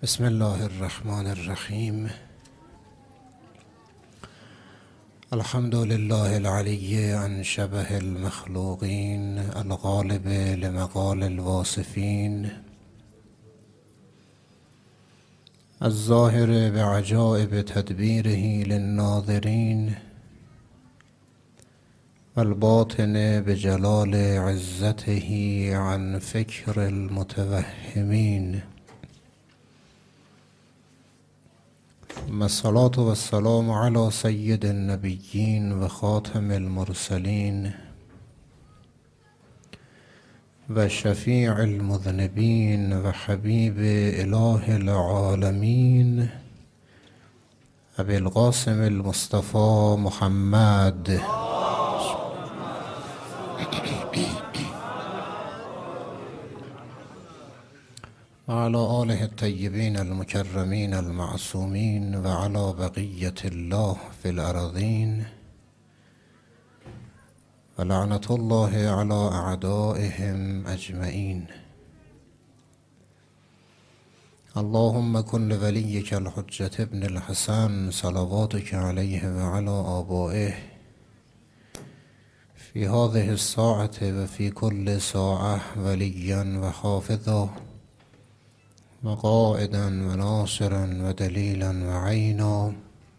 بسم الله الرحمن الرحیم. الحمد لله العلی عن شبه المخلوقین الغالب لمقال الواصفین الظاهر بعجائب تدبیره للناظرین والباطن بجلال عزته عن فکر المتوهمین. ثم الصلاة والسلام على سید النبیین و خاتم المرسلین و شفیع المذنبین و حبیب اله العالمین ابی القاسم المصطفى محمد وعلى آله الطيبين المكرمين المعصومين وعلى بقية الله في الأرضين ولعنة الله على أعدائهم أجمعين. اللهم كن لوليك الحجة ابن الحسن صلواتك عليه وعلى آبائه في هذه الساعة وفي كل ساعة وليا وحافظا وقائدا وناصرا ودليلا وعينا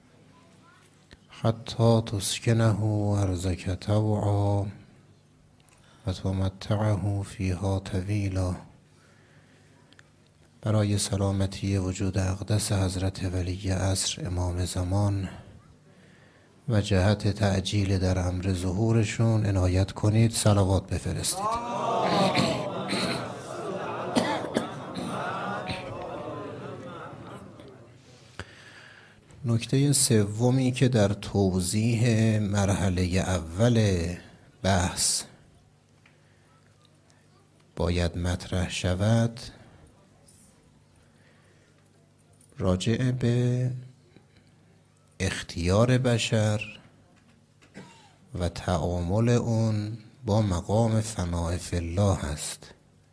حتى تسكنه أرضك طوعا وتمتعه فيها طويلا. برای سلامتی وجود اقدس حضرت ولی عصر امام زمان و جهت تعجیل در امر ظهورشون عنایت کنید، صلوات بفرستید. نکته سومی که در توضیح مرحله اول بحث باید مطرح شود راجع به اختیار بشر و تعامل اون با مقام فناء فی الله است.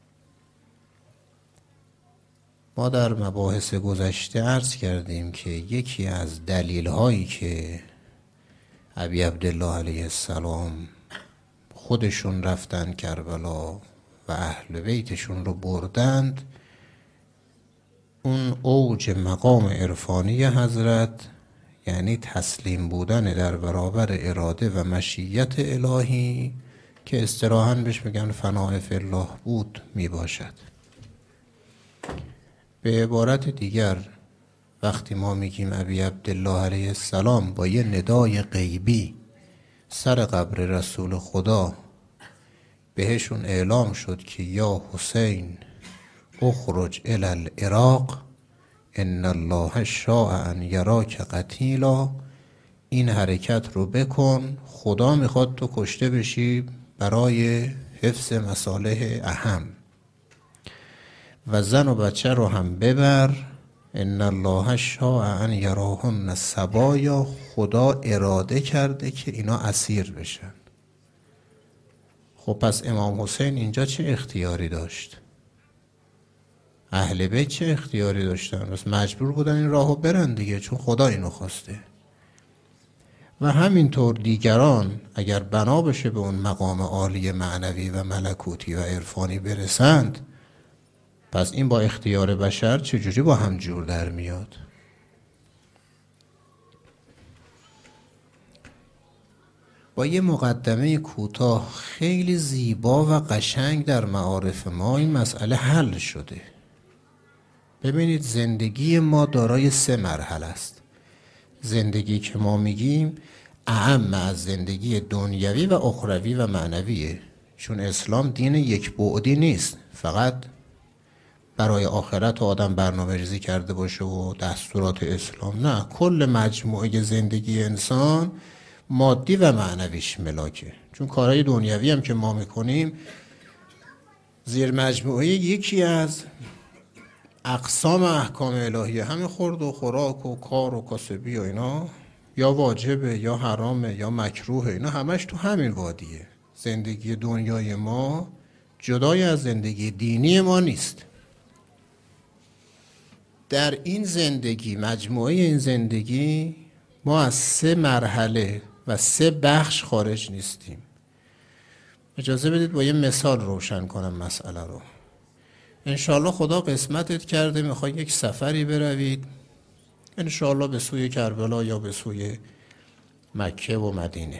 ما در مباحث گذشته عرض کردیم که یکی از دلیل هایی که ابی عبدالله علیه السلام خودشون رفتن کربلا و اهل بیتشون رو بردند، اون اوج مقام عرفانی حضرت یعنی تسلیم بودن در برابر اراده و مشیت الهی که اصطلاحاً بهش میگن فناء فی الله بود می باشد. به عبارت دیگر وقتی ما میگیم ابی عبدالله علیه السلام با یه ندای غیبی سر قبر رسول خدا بهشون اعلام شد که یا حسین اخرج الی العراق ان الله شاء ان یراک قتیلا، این حرکت رو بکن، خدا میخواد تو کشته بشی برای حفظ مصالح اهم، و زن و بچه رو هم ببر، ان الله شاء ان یراهن سبایا، خدا اراده کرده که اینا اسیر بشن. خب پس امام حسین اینجا چه اختیاری داشت؟ اهل بیت چه اختیاری داشتن؟ بس مجبور بودن این راهو برن دیگه، چون خدا اینو خواسته. و همینطور دیگران اگر بنا بشه به اون مقام عالی معنوی و ملکوتی و عرفانی برسند، پس این با اختیار بشر چجوری با هم جور در میاد؟ با یه مقدمه کوتاه خیلی زیبا و قشنگ در معارف ما این مسئله حل شده. ببینید زندگی ما دارای 3 مرحله است. زندگی که ما میگیم اعم از زندگی دنیوی و اخروی و معنویه، چون اسلام دین یک بعدی نیست فقط برای آخرت آدم برنامه ریزی کرده باشه و دستورات اسلام، نه، کل مجموعه زندگی انسان مادی و معنویش ملاکه. چون کارهای دنیوی هم که ما میکنیم زیر مجموعه یکی از اقسام احکام الهیه، همین خورد و خوراک و کار و کاسبی و اینا، یا واجبه یا حرامه یا مکروه، اینا همش تو همین وادیه. زندگی دنیای ما جدای از زندگی دینی ما نیست. در این زندگی، مجموعه این زندگی، ما از 3 مرحله و 3 بخش خارج نیستیم. اجازه بدید با یه مثال روشن کنم مسئله رو. انشاءالله خدا قسمتت کرده میخوای یک سفری بروید، انشاءالله به سوی کربلا یا به سوی مکه و مدینه.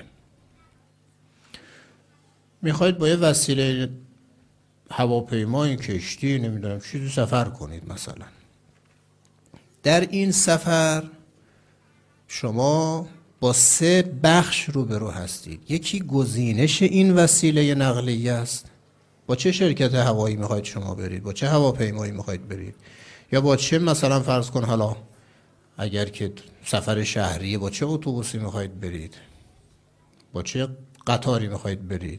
میخواید با یه وسیله هواپیمای، کشتی، نمیدونم چیزی سفر کنید مثلا. در این سفر شما با 3 بخش روبرو هستید. یکی گزینش این وسیله نقلیه است. با چه شرکت هوایی میخواید شما برید؟ با چه هواپیمایی میخواید برید؟ یا با چه مثلا فرض کن حالا اگر که سفر شهریه با چه اتوبوسی میخواید برید؟ با چه قطاری میخواید برید؟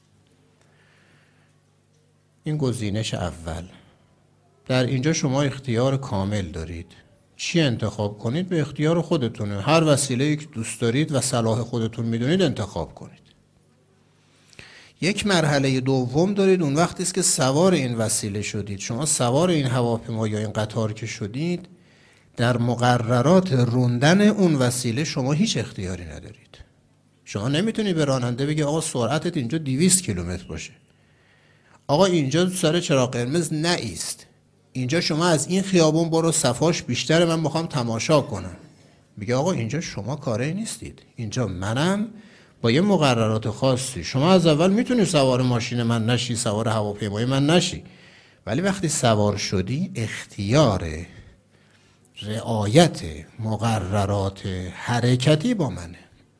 این گزینش اول. در اینجا شما اختیار کامل دارید. چی انتخاب کنید به اختیار خودتونه. هر وسیله‌ای که دوست دارید و صلاح خودتون میدونید انتخاب کنید. یک مرحله دوم دارید، اون وقتی است که سوار این وسیله شدید. شما سوار این هواپیما یا این قطار که شدید، در مقررات روندن اون وسیله شما هیچ اختیاری ندارید. شما نمیتونی به راننده بگی آقا سرعتت اینجا 200 کیلومتر باشه، آقا اینجا سر چراغ قرمز نایست، اینجا شما از این خیابون برو صفاش بیشتره من میخوام تماشا کنم. میگه آقا اینجا شما کاری نیستید، اینجا منم با یه مقررات خاصی. شما از اول میتونی سوار ماشین من نشی، سوار هواپیمای من نشی، ولی وقتی سوار شدی اختیار رعایت مقررات حرکتی با منه.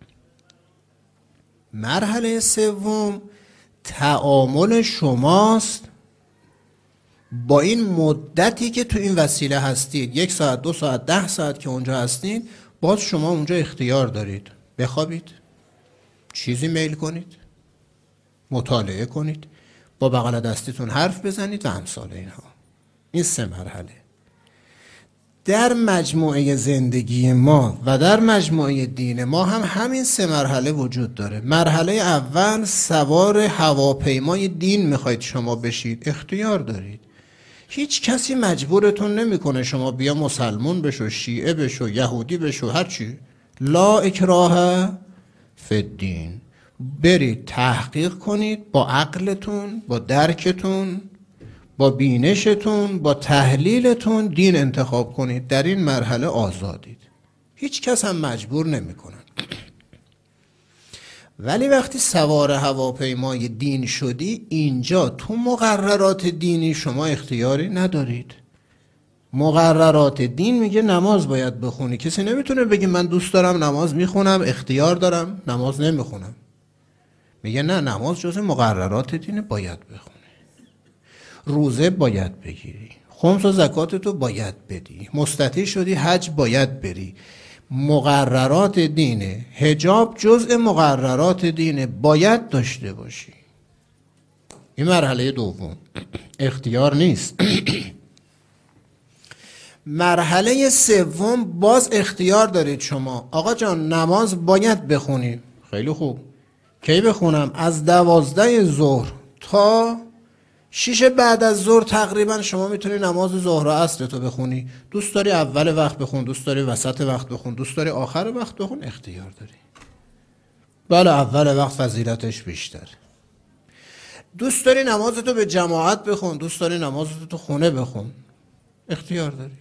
مرحله سوم تعامل شماست با این مدتی که تو این وسیله هستید. 1 ساعت، 2 ساعت، 10 ساعت که اونجا هستید، باز شما اونجا اختیار دارید بخوابید، چیزی میل کنید، مطالعه کنید، با بغل دستیتون حرف بزنید و امثال اینها. این 3 مرحله. در مجموعه زندگی ما و در مجموعه دین ما هم همین 3 مرحله وجود داره. مرحله اول سوار هواپیمای دین میخواید شما بشید، اختیار دارید. هیچ کسی مجبورتون نمیکنه شما بیا مسلمون بشو، شیعه بشو، یهودی بشو، هرچی. لا اکراه فی الدین. برید تحقیق کنید با عقلتون، با درکتون، با بینشتون، با تحلیلتون دین انتخاب کنید. در این مرحله آزادید، هیچ کس هم مجبور نمی کنن. ولی وقتی سوار هواپیمای دین شدی، اینجا تو مقررات دینی شما اختیاری ندارید. مقررات دین میگه نماز باید بخونی. کسی نمیتونه بگه من دوست دارم نماز میخونم، اختیار دارم نماز نمیخونم. میگه نه، نماز جزء مقررات دینه، باید بخونی. روزه باید بگیری، خمس و زکاتتو باید بدی، مستطیع شدی حج باید بری. مقررات دینه. حجاب جزء مقررات دینه، باید داشته باشی. این مرحله دوم، اختیار نیست. مرحله سوم باز اختیار دارید شما. آقا جان نماز باید بخونی. خیلی خوب، کی بخونم؟ از 12 ظهر تا 6 بعد از ظهر تقریبا شما میتونی نماز ظهر و عصر تو بخونی. دوست داری اول وقت بخون، دوست داری وسط وقت بخون، دوست داری آخر وقت بخون، اختیار داری. بله اول وقت فضیلتش بیشتر. دوست داری نمازتو به جماعت بخون، دوست داری نمازتو تو خونه بخون، اختیار داری.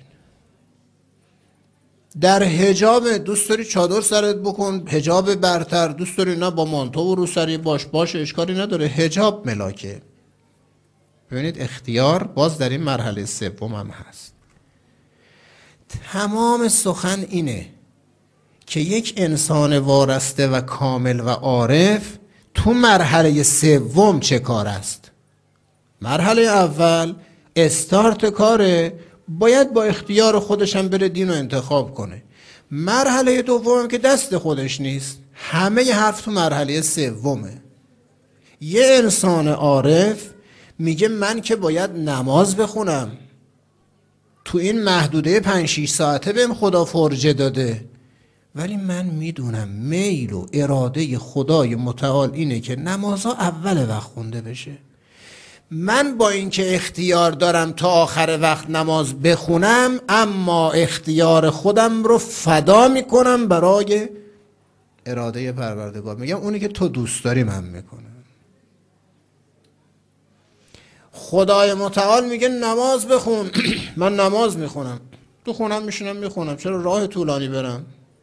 در حجاب دوست داری چادر سرت بکن، حجاب برتر، دوست داری نه با مانتو و روسری باش اشکالی نداره، حجاب ملاکه. ببینید اختیار باز در این مرحله سوم هم هست. تمام سخن اینه که یک انسان وارسته و کامل و عارف تو مرحله سوم چه کار است. مرحله اول استارت کاره، باید با اختیار خودش هم بره دین رو انتخاب کنه. مرحله دوم که دست خودش نیست، همه حرف تو مرحله سومه. یه انسان عارف میگه من که باید نماز بخونم، تو این محدوده 5-6 ساعته بهم خدا فرجه داده، ولی من میدونم میل و اراده خدای متعال اینه که نمازها اول وقت خونده بشه. من با اینکه اختیار دارم تا آخر وقت نماز بخونم، اما اختیار خودم رو فدا میکنم برای اراده پروردگار. میگم اونی که تو دوست داری من میکنم. خدای متعال میگه نماز بخون. من نماز میخونم، تو خونم میشینم میخونم، چرا راه طولانی برم؟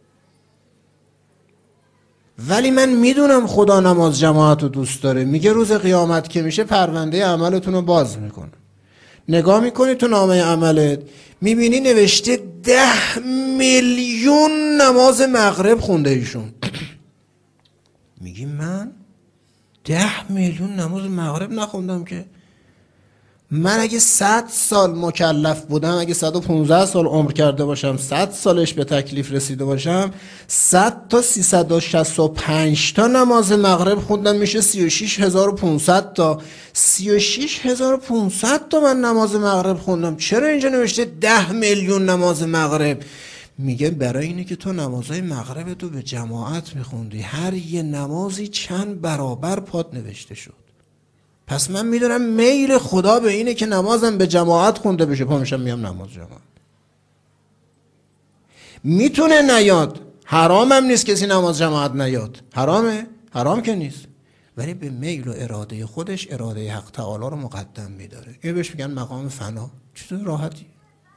ولی من میدونم خدا نماز جماعت رو دوست داره. میگه روز قیامت که میشه پرونده عملتون رو باز میکنه. نگاه میکنی تو نامه عملت، میبینی نوشته 10 میلیون نماز مغرب خونده ایشون. میگی من 10 میلیون نماز مغرب نخوندم که؟ من اگه 100 سال مکلف بودم، اگه 115 سال عمر کرده باشم، 100 سالش به تکلیف رسیده باشم، 100 تا 365 تا نماز مغرب خوندم، میشه 36500 تا. 36500 تا من نماز مغرب خوندم. چرا اینجا نوشته 10 میلیون نماز مغرب؟ میگه برای اینه که تو نمازهای مغرب تو به جماعت میخوندی، هر یه نمازی چند برابر پات نوشته شد. پس من میدونم میل خدا به اینه که نمازم به جماعت خونده بشه. پا میشم میام نماز جماعت. میتونه نیاد، حرامم نیست کسی نماز جماعت نیاد. حرامه؟ حرام که نیست. ولی به میل و اراده خودش اراده حق تعالی رو مقدم میداره. این بهش میگن مقام فنا. چطور راحتی؟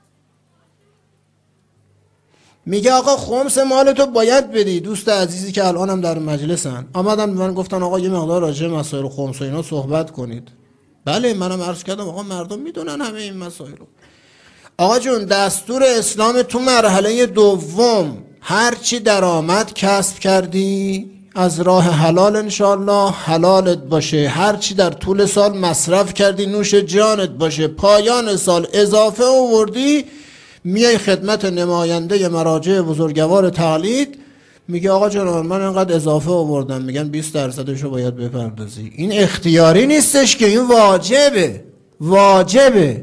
میگه آقا خمس مالتو باید بدی. دوست عزیزی که الان هم در مجلسن آمدن به من گفتن آقا یه مقدار راجع به مسائل خمس و اینا صحبت کنید. بله منم عرض کردم آقا مردم میدونن همه این مسائل رو. آقا جون دستور اسلام تو مرحله دوم، هر چی درآمد کسب کردی از راه حلال انشالله حلالت باشه، هر چی در طول سال مصرف کردی نوش جانت باشه، پایان سال اضافه آوردی میای خدمت نماینده مراجع بزرگوار تقلید، میگه آقا جان من انقدر اضافه آوردم، میگن 20% رو باید بپردازی. این اختیاری نیستش که، این واجبه. واجبه.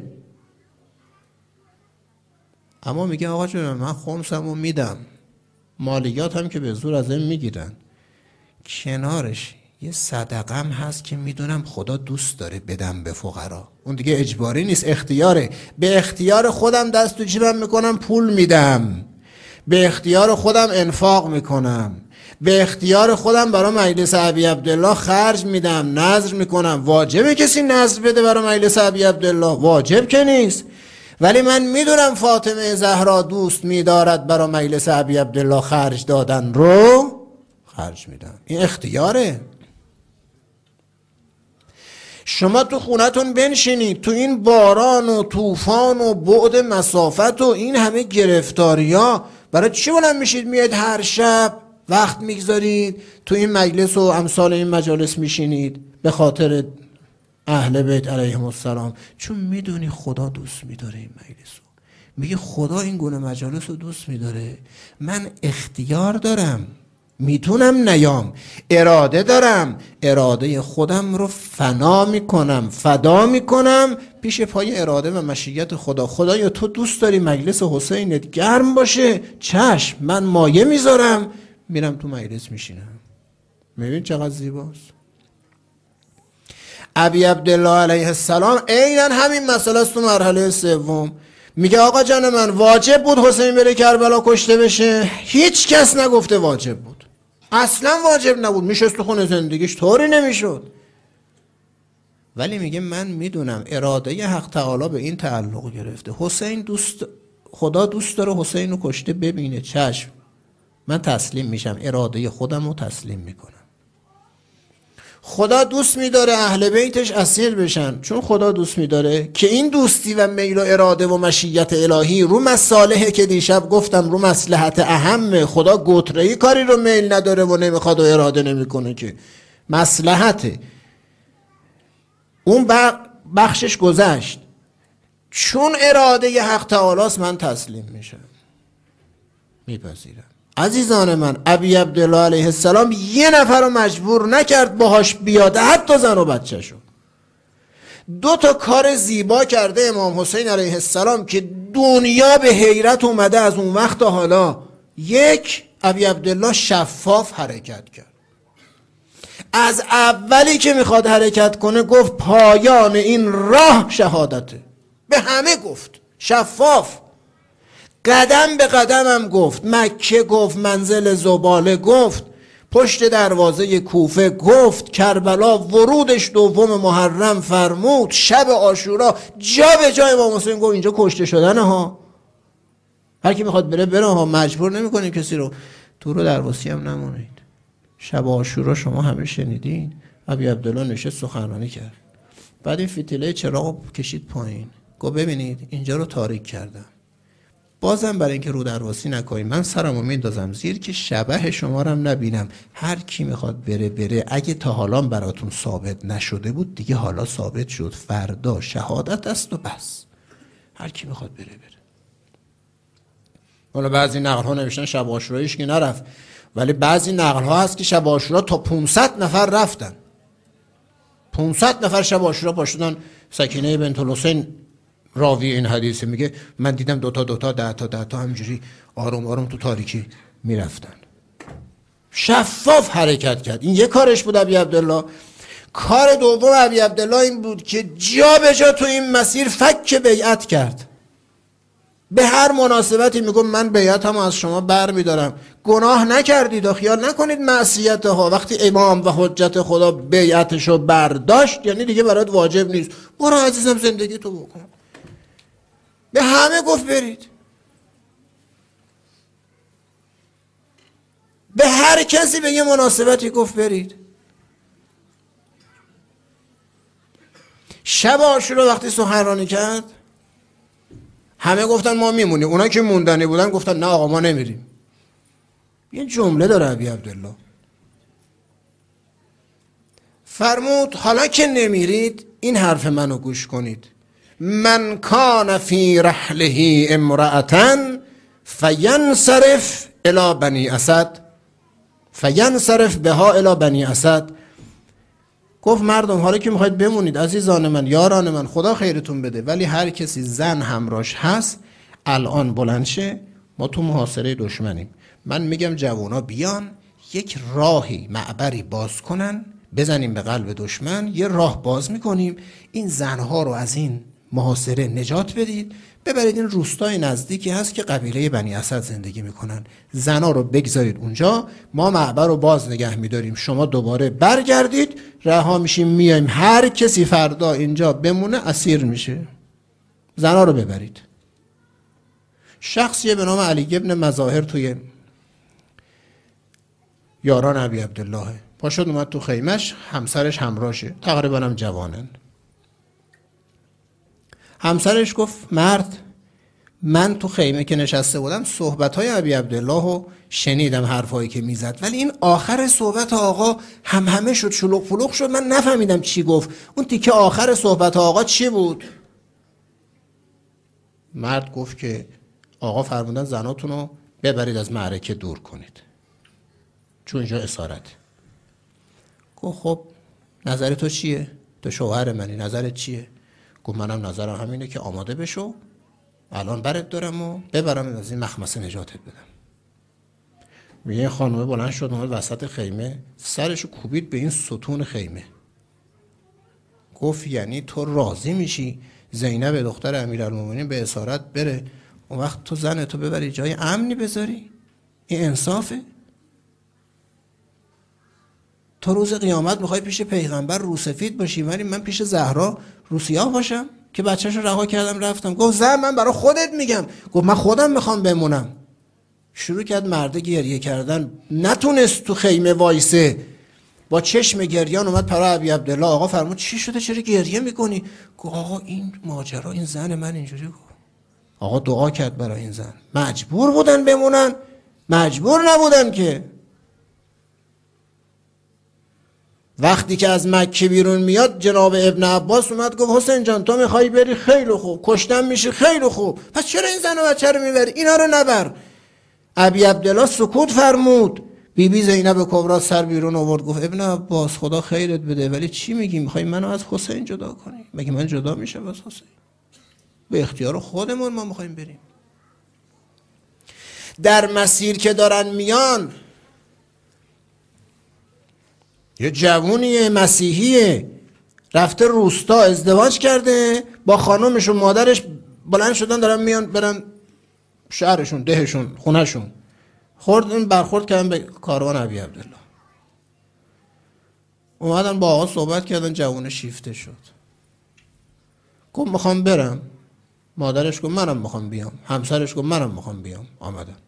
اما میگه آقا جان من خمسمو میدم، مالیات هم که به زور از این میگیرن، کنارش یه صدقم هست که میدونم خدا دوست داره بدم به فقرا. اون دیگه اجباری نیست، اختیاره. به اختیار خودم دست تو جیبم میکنم پول میدم، به اختیار خودم انفاق میکنم، به اختیار خودم برای مجلس ابی عبدالله خرج میدم، نذر میکنم. واجبه کسی نذر بده برای مجلس ابی عبدالله؟ واجب که نیست. ولی من میدونم فاطمه زهرا دوست میدارد برای مجلس ابی عبدالله خرج دادن رو خرج میدم. این اختیاره. شما تو خونتون بنشینید، تو این باران و طوفان و بعد مسافت و این همه گرفتاریا، برای چی بلند میشید میاد هر شب وقت میگذارید تو این مجلس و امثال این مجالس میشینید؟ به خاطر اهل بیت علیهم السلام. چون میدونی خدا دوست میداره این مجلس رو. میگه خدا این گونه مجالس رو دوست میداره. من اختیار دارم، میتونم نیام، اراده دارم، اراده خودم رو فنا میکنم، فدا میکنم پیش پای اراده و مشیت خدا. خدایا تو دوست داری مجلس حسینت گرم باشه؟ چشم، من مایه میذارم، میرم تو مجلس میشینم. میبین چقدر زیباست. ابی عبدالله علیه السلام عیناً همین مسئله است تو مرحله سوم. میگه آقا جان من واجب بود حسین بره کربلا کشته بشه؟ هیچ کس نگفته واجب بود، اصلا واجب نبود، میشست تو خونه زندگیش، طوری نمیشد. ولی میگه من میدونم اراده حق تعالی به این تعلق گرفته. حسین خدا دوست داره حسین رو کشته ببینه، چشم، من تسلیم میشم، اراده خودم رو تسلیم میکنم. خدا دوست میداره اهل بیتش اسیر بشن، چون خدا دوست میداره که این دوستی و میل و اراده و مشیت الهی رو مصالحه که دیشب گفتم رو مصلحت اهمه. خدا گتره‌ای کاری رو میل نداره و نمیخواد و اراده نمیکنه، که مصلحته. اون بخشش گذشت. چون اراده حق تعالی است من تسلیم میشم، میپذیرم. عزیزان من، ابی عبدالله علیه السلام یه نفر رو مجبور نکرد باهاش بیاده، حتی زن و بچه شو. 2 کار زیبا کرده امام حسین علیه السلام که دنیا به حیرت اومده از اون وقت تا حالا. 1، ابی عبدالله شفاف حرکت کرد. از اولی که میخواد حرکت کنه گفت پایان این راه شهادته. به همه گفت، شفاف، قدم به قدم هم گفت. مکه گفت، منزل زباله گفت، پشت دروازه کوفه گفت، کربلا ورودش دوم محرم فرمود، شب عاشورا جا به جای امام حسین گفت اینجا کشته شدن ها، هر کی میخواد بره بره ها، مجبور نمیکنیم کسی رو. تو رو درواسی هم نمونید. شب عاشورا شما همه شنیدین، ابی عبدالله نشست سخنرانی کرد، بعد این فتیله چراغ کشید پایین، گفت ببینید اینجا رو تاریک کردم، بازم برای اینکه رو درواسی نکنیم من سرمو میندازم زیر که شبح شما رو هم نبینم. هر کی میخواد بره بره، اگه تا حالا براتون ثابت نشده بود دیگه حالا ثابت شد، فردا شهادت است و بس. هر کی میخواد بره بره. حالا بعضی نقل ها نوشتن شب عاشورایش که نرفت، ولی بعضی نقل ها هست که شب عاشورا تا 500 نفر رفتن. 500 نفر شب عاشورا پاشدن. سکینه بنت الحسین راوی این حدیثه میگه من دیدم دوتا 10 تا همجوری آروم آروم تو تاریکی میرفتن. شفاف حرکت کرد. این یه کارش بود ابی عبدالله. کار دوم ابی عبدالله این بود که جا به جا تو این مسیر فک بیعت کرد. به هر مناسبتی میگم من بیعتمو از شما بر میدارم، گناه نکردید و خیال نکنید معصیت ها. وقتی امام و حجت خدا بیعتشو برداشت یعنی دیگه برات واجب نیست، برو عزیزم زندگی تو بکن. به همه گفت برید، به هر کسی به یه مناسبتی گفت برید. شب عاشورا وقتی سخنرانی کرد همه گفتن ما میمونیم، اونا که موندنی بودن گفتن نه آقا ما نمیریم. یه جمله داره ابی عبدالله، فرمود حالا که نمیرید این حرف منو گوش کنید، من کان فی رحله امرأة فینصرف الی بنی اسد فینصرف بها الی بنی اسد. گفت مردم حالا که میخواید بمونید عزیزان من، یاران من، خدا خیرتون بده، ولی هر کسی زن همراش هست الان بلند شه، ما تو محاصره دشمنیم. من میگم جوانا بیان یک راهی معبری باز کنن، بزنیم به قلب دشمن، یه راه باز میکنیم، این زنها رو از این محاصره نجات بدید، ببرید این روستای نزدیکی هست که قبیله بنی اسد زندگی میکنن، زنها رو بگذارید اونجا، ما معبر رو باز نگه میداریم، شما دوباره برگردید، رها میشیم میایم، هر کسی فردا اینجا بمونه اسیر میشه، زنها رو ببرید. شخصیه به نام علی ابن مظاهر توی یاران ابی عبدالله پاشد اومد تو خیمش، همسرش همراهشه، تقریبا هم جوانن. همسرش گفت مرد من تو خیمه که نشسته بودم صحبت‌های ابی عبدالله رو شنیدم، حرفایی که میزد، ولی این آخر صحبت آقا همه شد، شلوغ پلوغ شد، من نفهمیدم چی گفت. اون تیکه آخر صحبت آقا چی بود؟ مرد گفت که آقا فرمودن زناتون رو ببرید از معرکه دور کنید چون اینجا اسارت. گفت خب نظر تو چیه؟ تو شوهر منی، نظرت چیه؟ گفت منم نظرم همینه که آماده بشو، الان برات دارم و ببرم از این مخمسه نجاتت بدم. میگه خانومه بلند شد اومد وسط خیمه، سرشو کوبید به این ستون خیمه، گفت یعنی تو راضی میشی زینب دختر امیرالمومنین به اسارت بره، اون وقت تو زن تو ببری جای امنی بذاری؟ این انصافه؟ تو روز قیامت میخوای پیش پیغمبر روسفید باشی، ولی من پیش زهرا روسیاه باشم که بچه‌شو رها کردم رفتم. گفت زن من برای خودت میگم. گفت من خودم میخوام بمونم. شروع کرد مرده گریه کردن، نتونست تو خیمه وایسه، با چشم گریان اومد پرا ابی عبدالله. آقا فرمود چی شده چرا گریه میکنی؟ گفت آقا این ماجرا، این زن من اینجوری گفت. آقا دعا کرد برای این زن. مجبور بودن بمونن؟ مجبور نبودن که. وقتی که از مکه بیرون میاد جناب ابن عباس اومد گفت حسین جان تو میخوای بری؟ خیلی خوب. کشتن میشه؟ خیلی خوب. پس چرا این زن و بچه رو میبری؟ اینا رو نبر. ابی عبدالله سکوت فرمود. بیبی زینب کبرا سر بیرون آورد گفت ابن عباس خدا خیرت بده، ولی چی میگی؟ میخوای منو از حسین جدا کنی؟ مگه من جدا میشم از حسین؟ به اختیار خودمون ما میخوایم بریم. در مسیر که دارن میان یه جوونیه مسیحیه رفته روستا ازدواج کرده با خانومش و مادرش، بلند شدن دارن میان برن شهرشون، دهشون، خونهشون. برخورد کردن به کاروان ابی عبدالله. اومدن با آقا صحبت کردن، جوون شیفته شد. گفت میخوام برم. مادرش گفت منم میخوام بیام. همسرش گفت منم میخوام بیام. آمدن.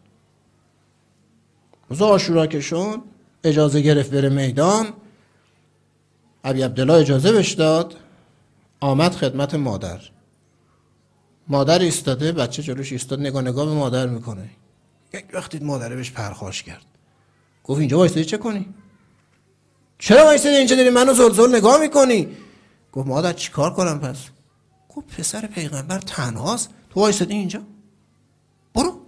روز عاشورا که شد اجازه گرفت بره میدان. ابی عبدالله اجازه بهش داد. آمد خدمت مادر. مادر ایستاده، بچه جلوش ایستاد، نگاه به مادر میکنه. یک وقتی مادره بهش پرخاش کرد. گفت اینجا وایسادی چه کنی؟ چرا وایسادی اینجا داری منو زلزل نگاه میکنی؟ گفت مادر چیکار کنم پس؟ گفت پسر پیغمبر تنهاست، تو وایسادی اینجا؟ برو.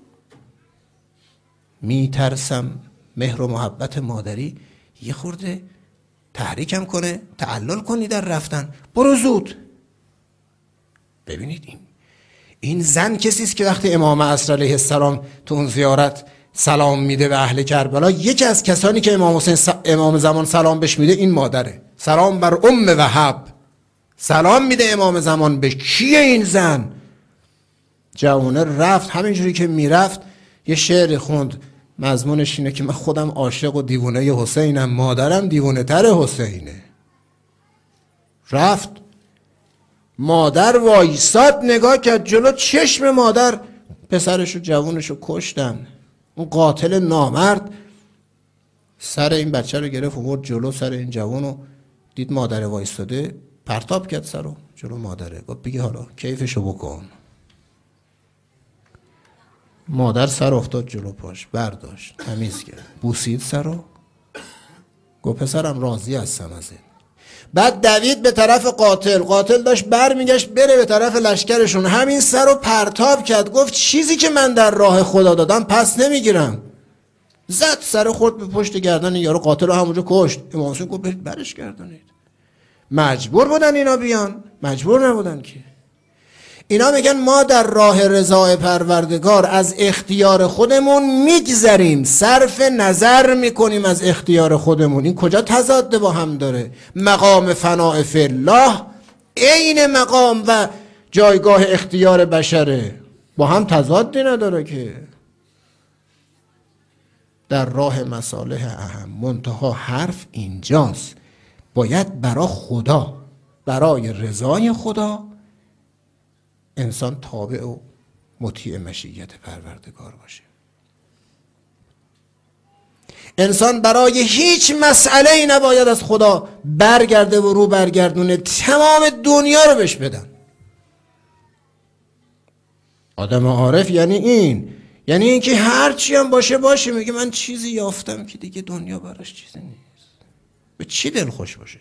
میترسم مهر و محبت مادری یه خورده تحریکم کنه، تعلل کنی در رفتن. برو زود. ببینید این زن کسی است که وقتی امام عصر علیه السلام تو اون زیارت سلام میده به اهل کربلا، یکی از کسانی که امام زمان سلام بهش میده این مادره. سلام بر وهب. سلام میده امام زمان به کیه این زن؟ جوونه رفت، همینجوری که میرفت یه شعر خوند، مضمونش اینه که من خودم عاشق و دیوانه حسینم، مادرم دیوانه تر حسینه. رفت، مادر وایساد نگاه کرد جلو چشم مادر، پسرشو جوونشو کشتن. اون قاتل نامرد سر این بچه رو گرفت آورد جلو سر این جوونو، دید مادر وایساده، پرتاب کرد سرو جلو مادره. گفت بگی حالا کیفشو بکن. مادر سر افتاد جلو پاش، برداشت تمیز کرد، بوسید سرو، گفت پسرم راضی هستم از این. بعد دوید به طرف قاتل داشت برمیگشت بره به طرف لشکرشون، همین سر رو پرتاب کرد. گفت چیزی که من در راه خدا دادم پس نمیگیرم. زد سر خورد به پشت گردن یارو، قاتل رو همونجا کشت. امام حسین گفت برید برش گردانید. مجبور بودن اینا بیان؟ مجبور نبودن که. اینا میگن ما در راه رضای پروردگار از اختیار خودمون میگذریم، صرف نظر میکنیم از اختیار خودمون. این کجا تضاد با هم داره؟ مقام فناء فی الله عین مقام و جایگاه اختیار بشره، با هم تضادی نداره که. در راه مصالح اهم. منتها حرف اینجاست، باید برای خدا، برای رضای خدا انسان تابع و مطیع مشیت پروردگار باشه. انسان برای هیچ مسئله‌ای نباید از خدا برگرده و رو برگردونه، تمام دنیا رو بهش بدن. آدم عارف یعنی این، یعنی اینکه هر چی هم باشه میگه من چیزی یافتم که دیگه دنیا براش چیزی نیست. به چی دل خوش باشه؟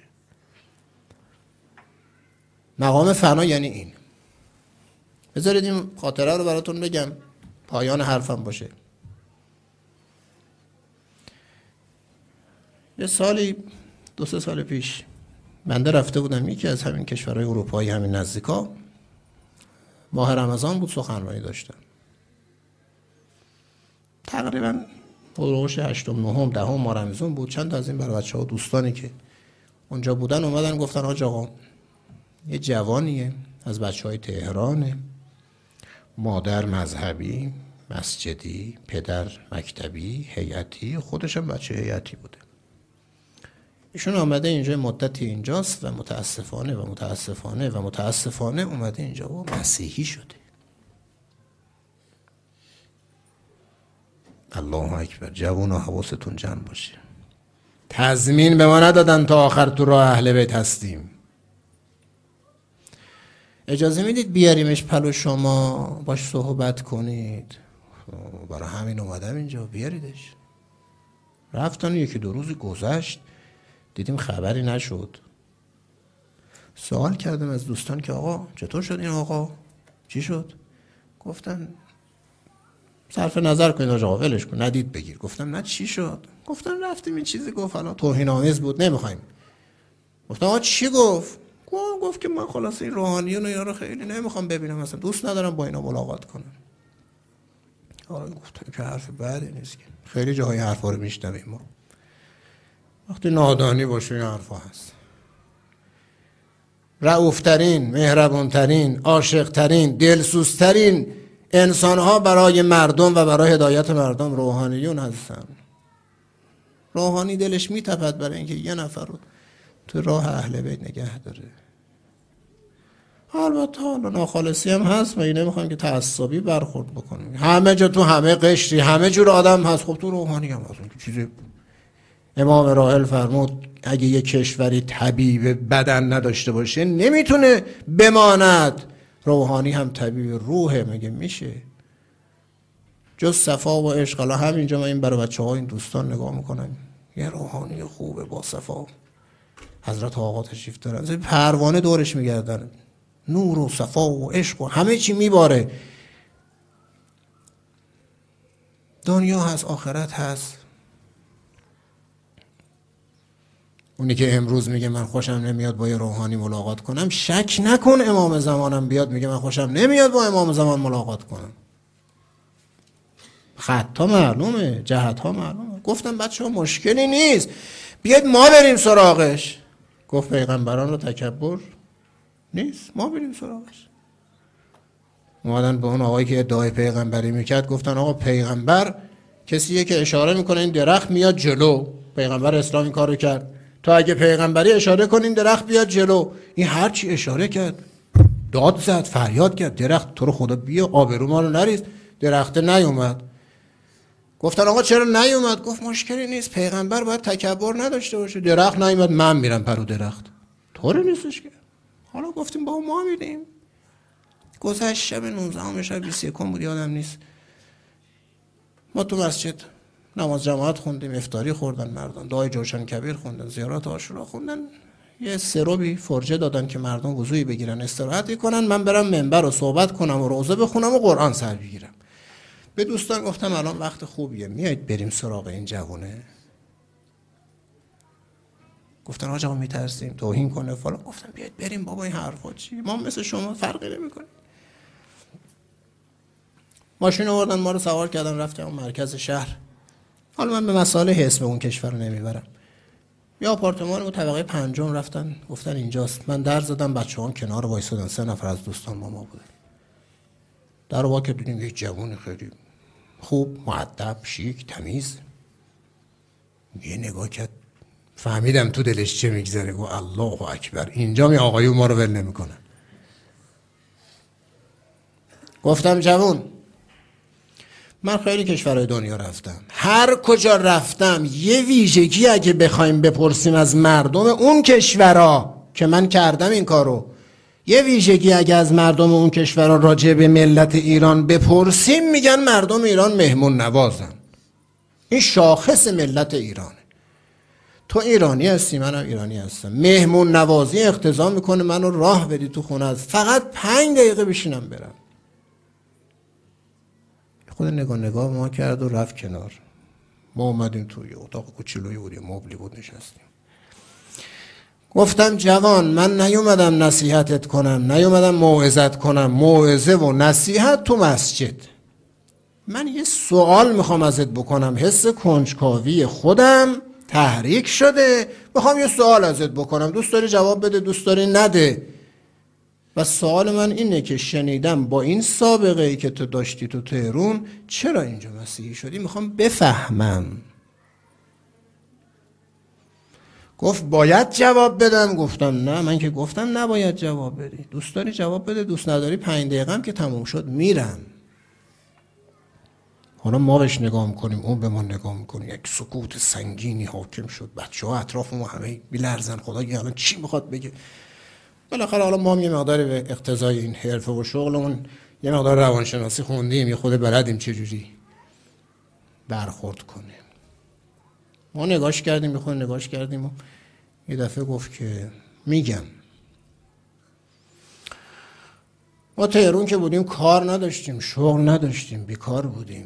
مقام فنا یعنی این. بذارید این خاطره رو براتون بگم، پایان حرفم باشه. یه سالی 2-3 سال پیش بنده رفته بودم یکی از همین کشورهای اروپایی، همین نزدیکا. ماه رمضان بود، سخنرانی داشتم. تقریبا هولوش 8م 9م 10م ماه رمضان بود. چند تا از این برای بچه‌ها دوستانی که اونجا بودن اومدن گفتن حاج آقا یه جوانیه از بچه‌های تهرانه، مادر مذهبی مسجدی، پدر مکتبی هیئتی، خودش هم بچه هیئتی بوده. ایشون آمده اینجا مدتی اینجاست و متاسفانه اومده اینجا و مسیحی شده. الله اکبر. جوونا حواستون جمع باشه. تضمین به ما ندادن تا آخر تو راه اهل بیت هستیم. اجازه میدید بیاریمش پلو شما باش صحبت کنید؟ برای همین اومدم اینجا، بیاریدش. رفتن 1-2 روزی گذشت، دیدیم خبری نشد. سوال کردم از دوستان که آقا چطور شد این آقا؟ چی شد؟ گفتن صرف نظر کنید آقا، ولش کن، ندید بگیر. گفتم نه چی شد؟ گفتن رفتیم این چیزی گفت حالا توهین‌آمیز بود نمیخوایم. گفتم آقا چی گفت؟ گفت که من خلاص این روحانیون و اینا رو خیلی نمیخوام ببینم، مثلا دوست ندارم با اینا ملاقات کنم. حالا گفتم که حرف بعدی نیست که خیلی جاهای حرفا رو میشنویم ما. وقتی نادانی باشه این حرفا هست. رئوفترین، مهربانترین، عاشقترین، دلسوزترین انسانها برای مردم و برای هدایت مردم روحانیون هستن. روحانی دلش میتپد برای اینکه یه نفر رو تو راه اهل بیت نگه داره. البته حالا ناخالصی هم هست و اینه میخوایم که تعصبی برخورد بکنیم. همه جا تو همه قشری همه جور آدم هست. خب تو روحانی هم هست. چیزی امام راحل فرمود اگه یه کشوری طبیب بدن نداشته باشه نمیتونه بماند. روحانی هم طبیب روحه. مگه میشه؟ جز صفا و عشق. حالا همینجا من این برای بچه‌ها این دوستان نگاه میکنم یه روحانی خوبه با صفا، حضرت آقا تشریف دارن پروانه دورش میگردن، نور و صفا و عشق و همه چی میباره. دنیا هست، آخرت هست. اونی که امروز میگه من خوشم نمیاد با یه روحانی ملاقات کنم، شک نکن امام زمانم بیاد میگه من خوشم نمیاد با امام زمان ملاقات کنم. خطا معلومه، جهتها معلومه. گفتم بچه ها مشکلی نیست، بیاید ما بریم سراغش. گفت پیغمبران رو تکبر نیست، ما بریم سراغش. اومدن به اون آقایی که ادعای پیغمبری میکرد گفتن آقا پیغمبر کسیه که اشاره میکنه این درخت میاد جلو. پیغمبر اسلام این کارو کرد. تو اگه پیغمبری اشاره کنی این درخت بیاد جلو. این هر چی اشاره کرد داد زد، فریاد کرد درخت تو رو خدا بیا، آبرو ما رو نریز. درخت نیومد. گفتن آقا چرا نیومد؟ گفت مشکلی نیست، پیغمبر باید تکبر نداشته باشه. درخت نیومد، من میرم پرو درخت. طوری نیستش که. حالا گفتیم با ما میریم. گذشت شب 19 شب 21 بود یادم نیست. ما تو مسجد نماز جماعت خوندیم، افطاری خوردن مردم، دعای جوشن کبیر خوندن، زیارت عاشورا خوندن، یه سروبی فرجه دادن که مردم وضوئی بگیرن استراحت کنن، من برم منبر رو صحبت کنم و روزه بخونم و قرآن سر بگیرم. به دوستان گفتم الان وقت خوبیه، میایید بریم سراغ این جوونه؟ گفتن آقا میترسیم توهین کنه فلان. گفتم بیایید بریم بابا، این حرفا چیه؟ ما مثل شما فرقی نمیکنه. ماشین آوردن ما رو سوار کردن رفتیم اون مرکز شهر. حالا من به مسائل حسب اون کشور رو نمیبرم. یا آپارتمان و طبقه 5 رفتن گفتن اینجاست. من در زدم، بچه‌ها کنار وایسادن، 3 نفر از دوستان ما بودن. در وا که دیدیم یک جوون خیلی خوب، مؤدب، شیک، تمیز. یه نگاه کرد، فهمیدم تو دلش چه میگذره. گفت الله اکبر، اینجا می آقایون ما رو ول نمیکنن. گفتم جوون، من خیلی کشورهای دنیا رفتم، هر کجا رفتم یه ویژگی اگه بخوایم بپرسیم از مردم اون کشورها که من کردم این کارو، یه ویژگی اگه از مردم اون کشورها راجع به ملت ایران بپرسیم میگن مردم ایران مهمون نوازن. این شاخص ملت ایرانه. تو ایرانی هستی، منم ایرانی هستم. مهمون نوازی اقتضا میکنه منو راه بدی تو خونه از فقط 5 دقیقه بشینم برم. خود نگاه ما کرد و رفت کنار. ما اومدیم توی اتاق کوچولویی بود، مبلی بود، نشستیم. گفتم جوان، من نیومدم نصیحتت کنم، نیومدم موعظت کنم. موعظه و نصیحت تو مسجد. من یه سوال میخوام ازت بکنم، حس کنجکاوی خودم تحریک شده، میخوام یه سوال ازت بکنم، دوست داری جواب بده، دوست داری نده. و سوال من اینه که شنیدم با این سابقه ای که تو داشتی تو تهران چرا اینجا مسیحی شدی؟ میخوام بفهمم. گفت باید جواب بدم. گفتم نه، من که گفتم نباید جواب بدی. دوست داری جواب بده، دوست نداری 5 دقیقه هم که تموم شد میرم. حالا ما بهش نگاه میکنیم، اون به ما نگاه میکنه، یک سکوت سنگینی حاکم شد. بچه‌ها اطراف ما همه میلرزن، خدا الان چی میخواد بگه. بالاخره حالا ما هم یه مقدار به اقتضای این حرفه و شغلمون یه مقدار روانشناسی خوندیم، یه خود بلدیم چجوری برخورد کنیم. ما نگاش کردیم، میخوام نگاش کردیم و یه دفعه گفت که میگم ما تهران که بودیم کار نداشتیم، شغل نداشتیم، بیکار بودیم.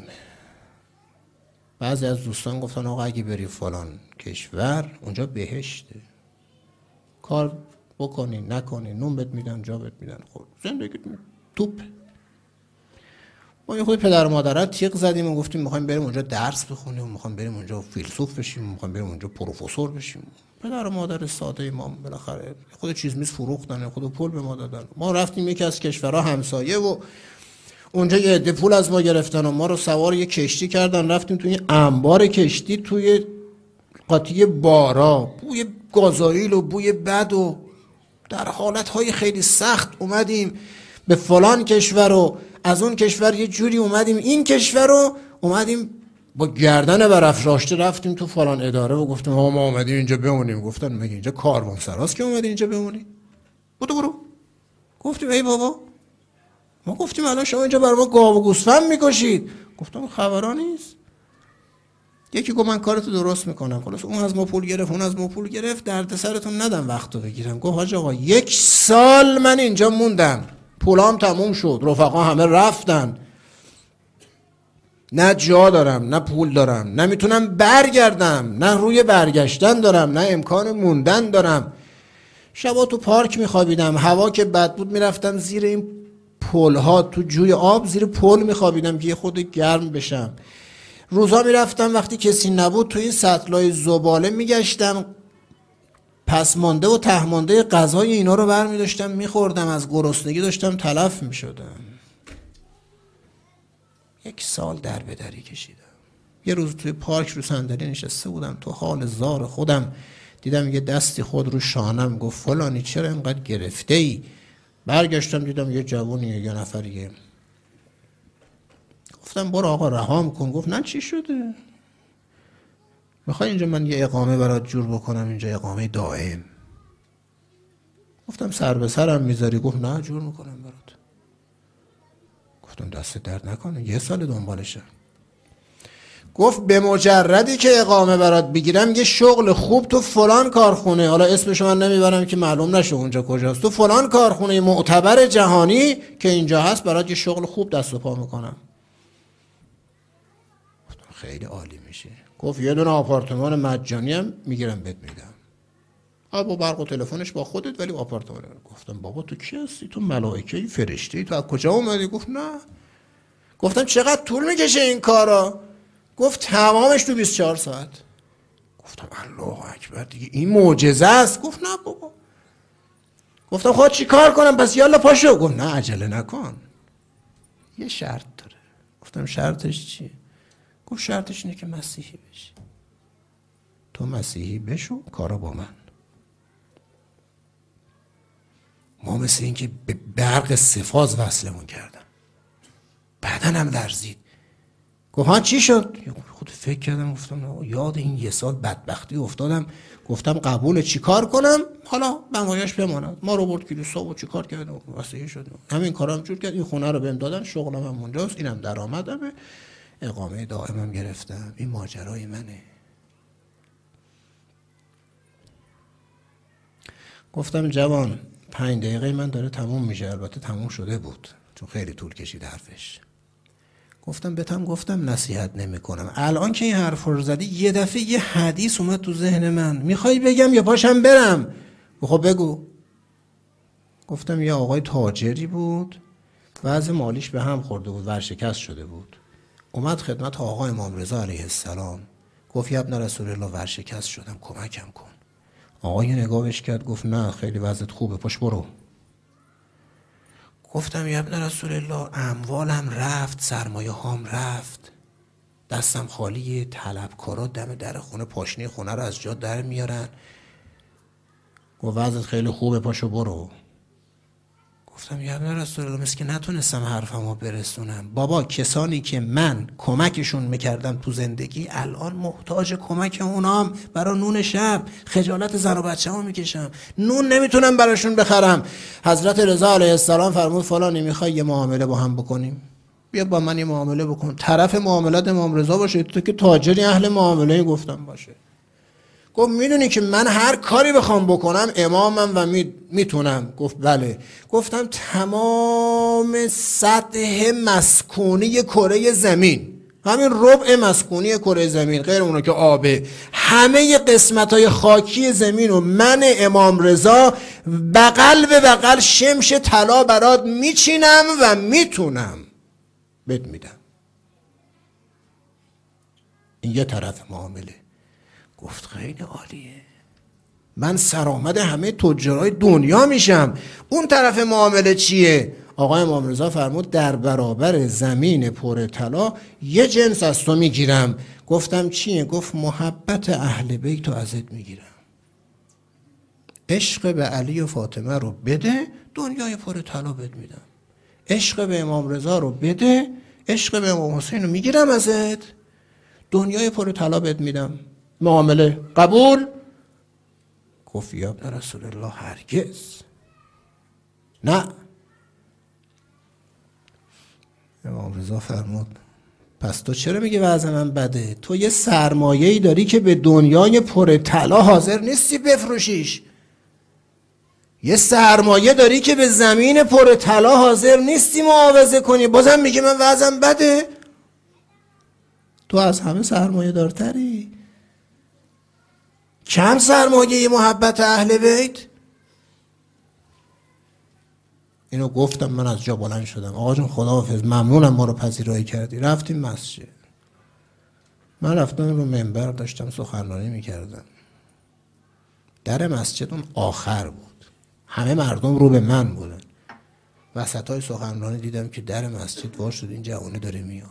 بعضی از دوستان گفتن آقا اگه بری فلان کشور اونجا بهشته، کار بکنی نکنی نون بهت میدن، جا بهت میدن، خود زندگی توپ. ما یه خود پدر و مادرت تیغ زدیم و گفتیم میخوایم بریم اونجا درس بخونیم، میخوایم بریم اونجا فیلسوف بشیم، میخوایم بریم اونجا پروفسور بشیم. پدر و مادر ساده ما بالاخره خود چیز میز فروختن، خود پول به ما دادن. ما رفتیم یکی از کشورها همسایه و اونجا یه عده پول از ما گرفتن و ما رو سوار یه کشتی کردن، رفتیم توی انبار کشتی توی قاطی بارا، بوی گازوئیل و بوی بد و در حالتهای خیلی سخت اومدیم به فلان کشور و از اون کشور یه جوری اومدیم این کشور رو اومدیم با گردن برافراشته رفتیم تو فلان اداره و گفتیم ما اومدیم اینجا بمونیم. گفتن مگه اینجا کاروانسراست که اومدی اینجا بمونی؟ برو. گفتیم ای بابا، ما گفتیم الان شما اینجا برای ما گاو و گوسفند میکشید. گفتم خبرا نیست. یکی گفت من کارتو درست میکنم. خلاص اون از ما پول گرفت، اون از ما پول گرفت، درد سرتون ندم وقتو بگیرم. گفت حاج آقا 1 سال من اینجا موندم، پولام تموم شد، رفقا همه رفتن، نه جا دارم نه پول دارم، نه میتونم برگردم، نه روی برگشتن دارم، نه امکان موندن دارم. شبا تو پارک میخوابیدم، هوا که بد بود میرفتم زیر این پلها تو جوی آب زیر پل میخوابیدم که یه خود گرم بشم. روزا میرفتم وقتی کسی نبود تو این سطلای زباله میگشتم، پس مانده و ته مانده غذای اینا رو برمی‌داشتم میخوردم، از گرسنگی داشتم تلف میشدم. 1 سال در به دری کشیدم. یه روز توی پارک رو صندلی نشسته بودم، تو حال زار خودم دیدم یه دستی خود رو شانم، گفت فلانی چرا اینقدر گرفته ای؟ برگشتم دیدم یه جوونیه، یه نفریه. گفتم برو آقا رهام کن. گفت نه چی شده؟ میخوای اینجا من یه اقامه برات جور بکنم، اینجا اقامه دائم؟ گفتم سر به سرم میذاری؟ گفت نه جور میکنم برات. گفتم دست درد نکنه، 1 سال دنبالشم. گفت به مجردی که اقامه برات بگیرم یه شغل خوب تو فلان کارخونه، حالا اسمش من نمیبرم که معلوم نشه اونجا کجاست، تو فلان کارخونه معتبر جهانی که اینجا هست برات یه شغل خوب دست و پا میکنم. گفتم خیلی عالی میشه. گفت یه دونه آپارتمان مجانی هم میگیرم بهت میدم، آب و برق و تلفنش با خودت، ولی آپارتمان. گفتم بابا تو کی هستی؟ تو ملائکه‌ای، فرشته‌ای، تو از کجا اومدی؟ گفت نه. گفتم چقدر طول میکشه این کارا؟ گفت تمامش تو 24 ساعت. گفتم الله اکبر، دیگه این معجزه است. گفت نه بابا. گفتم خود چی کار کنم پس؟ یالا پاشو. گفت نه عجله نکن، یه شرط داره. گفتم شرطش چیه؟ گفت شرطش اینه که مسیحی بشی. تو مسیحی بشو، کارا با من. ما مثل این که به برق سفاز وصلمون کردن، بدنم لرزید. گفت ها چی شد؟ خود فکر کردم، گفتم یاد این 1 سال بدبختی افتادم. گفتم قبول چی کار کنم؟ حالا بمایش بماند. ما رو برد کلیسا و چی کار کردم؟ مسیحی شدم. همین کارام جور کرد، این خونه رو بهم دادن، شغلم هم اونجاست، اینم درآمدمه، اقامه دائمم گرفتم. این ماجرای منه. گفتم جوان 5 دقیقه من داره تموم میشه. البته تموم شده بود چون خیلی طول کشید حرفش. گفتم بهتم گفتم نصیحت نمی کنم. الان که این حرف رو زدی یه دفعه یه حدیث اومد تو ذهن من، میخوای بگم یا پاشم برم؟ خب بگو. گفتم یه آقای تاجری بود، وضع مالیش به هم خورده بود، ورشکست شده بود. اومد خدمت آقا امام رضا علیه السلام، گفت یا ابن رسول الله ورشکست شدم، کمکم کن. آقا یه نگاهش کرد، گفت نه خیلی وضعت خوبه، پاش برو. گفتم یا ابن رسول الله اموالم رفت، سرمایه هام رفت، دستم خالیه، طلبکارا دم در خونه پاشنه خونه رو از جا در میارن. گفت وضعت خیلی خوبه، پاشو برو. گفتم یا ابن رسول الله مثل که نتونستم حرفمو برسونم. بابا کسانی که من کمکشون میکردم تو زندگی الان محتاج کمک اونام، برای نون شب خجالت زن و بچه‌مو میکشم، نون نمیتونم براشون بخرم. حضرت رضا علیه السلام فرمود فلانی میخوای یه معامله با هم بکنیم؟ بیا با من یه معامله بکن. طرف معاملات امام رضا باشه، تو که تاجری اهل معامله. گفتم باشه. گفت میدونی که من هر کاری بخوام بکنم امامم و میتونم؟ گفت بله. گفتم تمام سطح مسکونی کره زمین، همین ربع مسکونی کره زمین غیر اونو که آبه، همه قسمت‌های خاکی زمین و من امام رضا بغل به بغل شمش طلا برات میچینم و میتونم. بهت میدم. این یه طرف معامله. گفت خیلی عالیه، من سرآمد همه تجارای دنیا میشم. اون طرف معامله چیه؟ آقای امام رضا فرمود در برابر زمین پر طلا یه جنس از تو میگیرم. گفتم چیه؟ گفت محبت اهل بیت رو ازت میگیرم. عشق به علی و فاطمه رو بده، دنیای پر طلا بهت میدم. عشق به امام رضا رو بده، عشق به امام حسین رو میگیرم ازت، دنیای پر طلا بهت میدم. معامله قبول؟ گفت یا ابن رسول الله هرگز نه. امام رضا فرمود پس تو چرا میگی وضع من بده؟ تو یه سرمایه‌ای داری که به دنیای پر طلا حاضر نیستی بفروشیش. یه سرمایه داری که به زمین پر طلا حاضر نیستی معاوضه کنی، بازم میگی من وضعم بده؟ تو از همه سرمایه دارتری. کم سرمایه محبت اهل بیت. اینو گفتم، من از جا بلند شدم. آقا جون خداحافظ، ممنونم ما رو پذیرایی کردی. رفتیم مسجد. من رفتم رو منبر داشتم سخنرانی میکردم. در مسجد اون آخر بود، همه مردم رو به من بودن. وسطای سخنرانی دیدم که در مسجد وا شد، این جوانه داره میاد.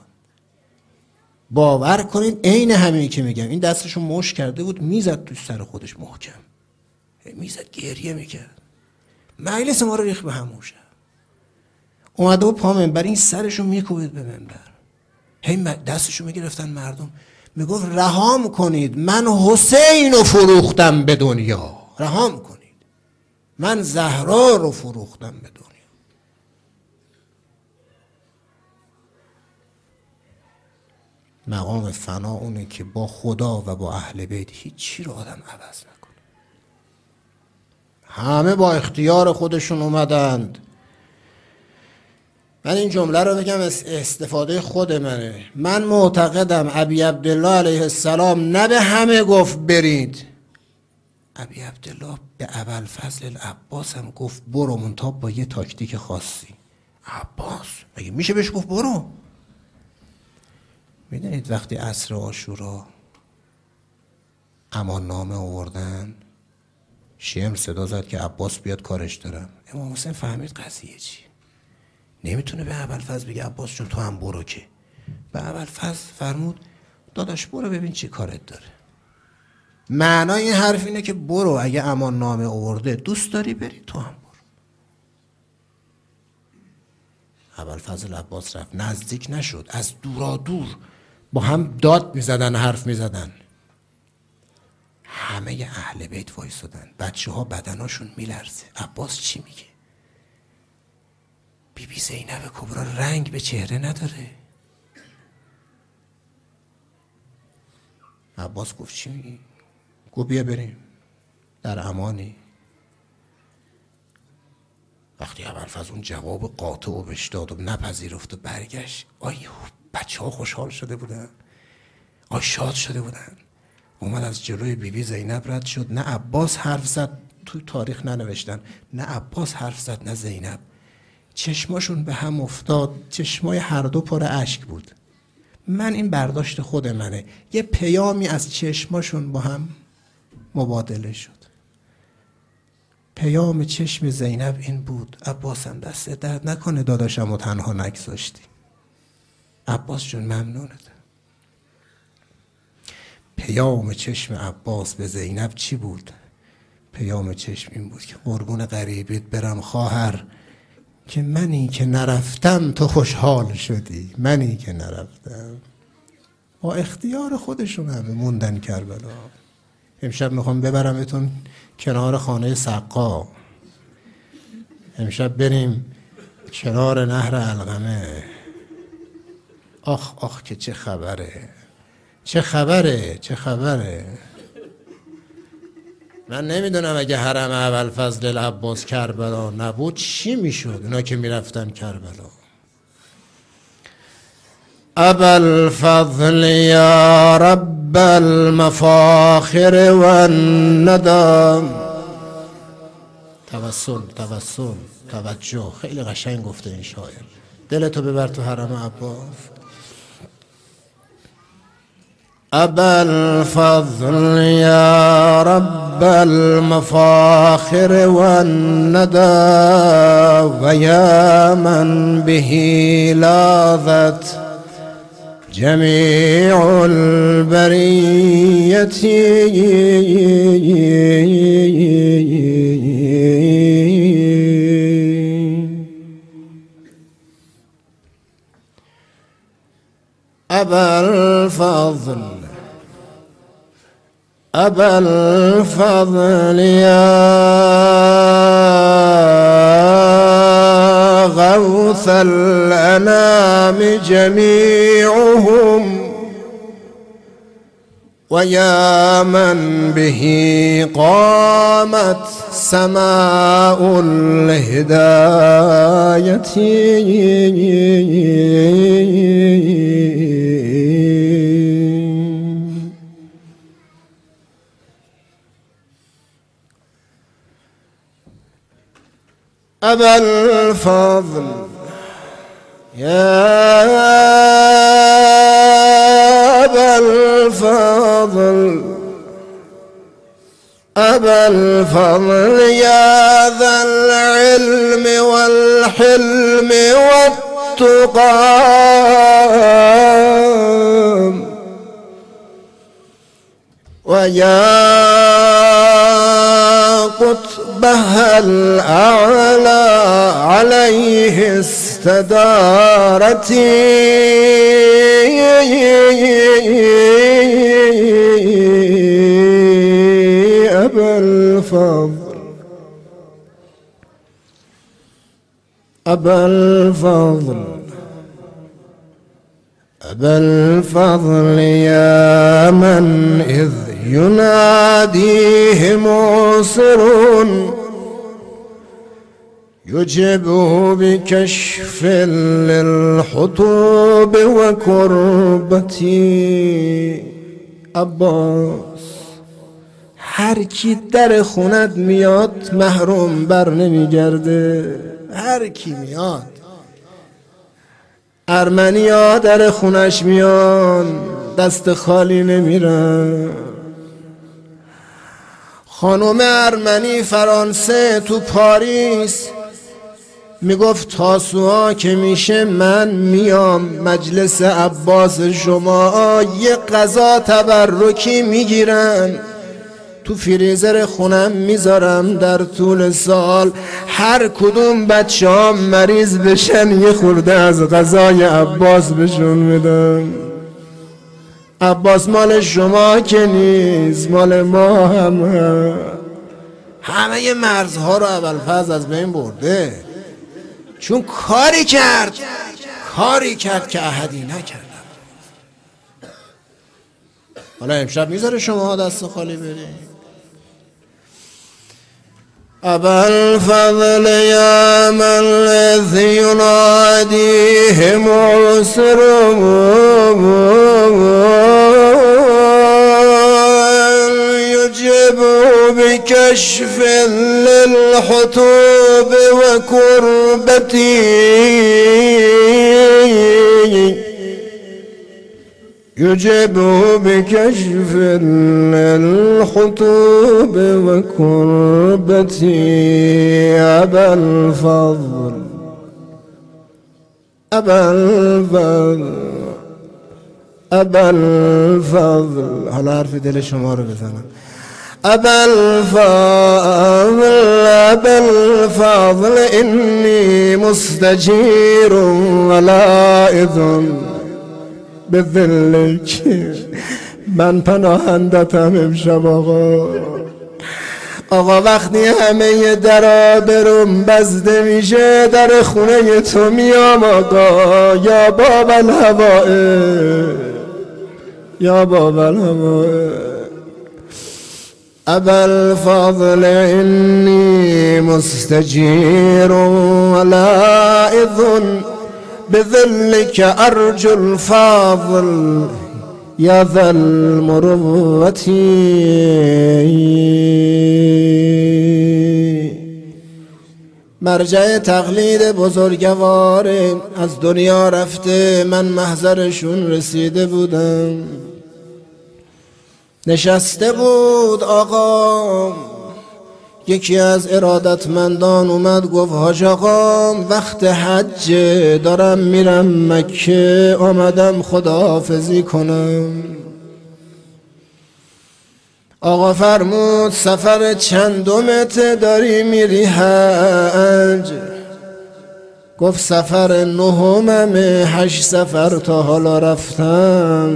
باور کنید عین همینی که میگم. این دستشو مشت کرده بود، میزد تو سر خودش محکم، میزد، گریه میکرد. مجلس ما رو ریخت به هم. اومده و پا منبر، این سرشو میکوبید به منبر، هی دستشو میگرفتن مردم، میگفت رهام کنید، من حسین رو فروختم به دنیا، رهام کنید، من زهرا رو فروختم به دنیا. مقام فنا اونه که با خدا و با اهل بیت هیچی رو آدم عوض نکنه. همه با اختیار خودشون اومدند. من این جمله رو بگم، استفاده خود منه. من معتقدم ابی عبدالله علیه السلام نه به همه گفت برید. ابی عبدالله به ابوالفضل العباس هم گفت برو، منتها با یه تاکتیک خاصی. عباس مگه میشه بهش گفت برو؟ میدونید وقتی عصر عاشورا امان نامه آوردن، شمر صدا زد که عباس بیاد کارش دارم. امام حسین فهمید قضیه چی. نمیتونه به ابوالفضل بگه عباس جون تو هم برو، که به ابوالفضل فرمود داداش برو ببین چی کارت داره. معنای این حرف اینه که برو، اگه امان نامه آورده دوست داری بری، تو هم برو. ابوالفضل عباس رفت، نزدیک نشد، از دورا دور با هم داد میزدن، حرف میزدن. همه اهل بیت وایسادن، بچه ها بدناشون میلرزه. عباس چی میگه؟ بیبی زینب کبرا رنگ به چهره نداره. عباس گفت چی میگی؟ گفت بیا بریم، در امانی. وقتی ابوالفضل اون جواب قاطع و بهش داد و نپذیرفت و برگشت، بچه ها خوشحال شده بودن، شاد شده بودن. اومد از جلوی بیبی زینب رد شد. نه عباس حرف زد، تو تاریخ ننوشتن، نه عباس حرف زد نه زینب. چشماشون به هم افتاد، چشمای هر دو پر اشک بود. من این برداشت خود منه، یه پیامی از چشماشون با هم مبادله شد. پیام چشم زینب این بود: عباسم دست درد نکنه داداشم رو تنها نگذاشتی. عباس جون ممنونت. پیام چشم عباس به زینب چی بود؟ پیام چشم این بود که قربون غریبیت برم خواهر، که منی که نرفتم تو خوشحال شدی، منی که نرفتم. با اختیار خودشون همه موندن کربلا. امشب میخوام ببرمتون کنار خانه سقا، امشب بریم کنار نهر علقمه. آخ آخ که چه خبره، چه خبره، چه خبره. من نمیدونم اگه حرم ابوالفضل العباس کربلا نبود چی میشد اونا که میرفتن کربلا. ابوالفضل یا رب المفاخر و الندم. توسل توجه، خیلی قشنگ گفته این شاعر. دلتو ببر تو حرم عباس. ابا الفضل یا رب المفاخر والندى و یا من به لاذت جمیع البریة ابا الفضل ابا الفضل يا غوث الأنام جميعهم ويا من به قامت سماء الهداية أبا الفضل يا أبا الفضل أبا الفضل يا ذا العلم والحلم والتقى ويا قطبها الأعلى عليه استدارت أبا الفضل أبا الفضل أبا الفضل يا من إذ يناديه معسر يجبه بكشف للحطوب وكربتي. عباس هر کی در خونت میاد محروم بر نمیگرده. هر کی میاد ارمنیا در خونش میان دست خالی نمیرن. خانم ارمنی فرانسه تو پاریس میگفت تاسوعا که میشه من میام مجلس عباس شما یه غذا تبرکی میگیرن تو فریزر خونم میذارم در طول سال هر کدوم بچه ها مریض بشن یه خورده از غذای عباس بهشون میدم. عباس مال شما که نیست مال ما هم همه مرزها رو ابوالفضل از بین برده چون کاری کرد که احدی نکرد. حالا امشب میذاره شما دست خالی برید. ابا الفضل یا من اذ ینادیه معسر یجب بکشف للحطوب وکربتی يجب بكشف للخطوب وكربتي. أبا الفضل أبا الفضل أبا الفضل حالا حرف دل شما رو بزنم. أبا الفضل أبا الفضل إني مستجير ولائذ بذلک. من پناهندتم امشب آقا وقتی همه درا برم بسته میشه در خونه تو میام آقا. یا باب الهوائه یا باب الهوائه. ابا الفضل انی مستجیر ولائذ بذلك أرجو الفاضل يا ذا المروة. مرجع تقلید بزرگواره، از دنیا رفته من محضرشون رسیده بودم. نشسته بود آقا، یکی از ارادتمندان اومد گفت حاج آقا وقت حج دارم میرم مکه، آمدم خداحافظی کنم. آقا فرمود سفر چندمت داری میری حج؟ گفت سفر نهممه، 8 سفر تا حالا رفتم.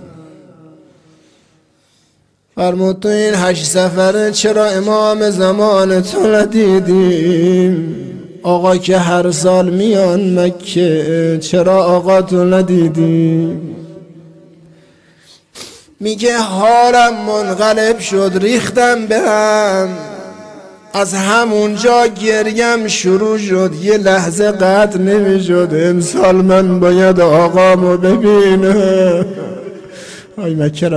فرمود تو این 8 سفره چرا امام زمان تو ندیدیم؟ آقا که هر سال میان مکه، چرا آقا تو ندیدیم؟ میگه حالم منقلب شد، ریختم به هم، از همونجا گریم شروع شد، یه لحظه قطع نمیشد. امسال من باید آقامو ببینم. آی مکه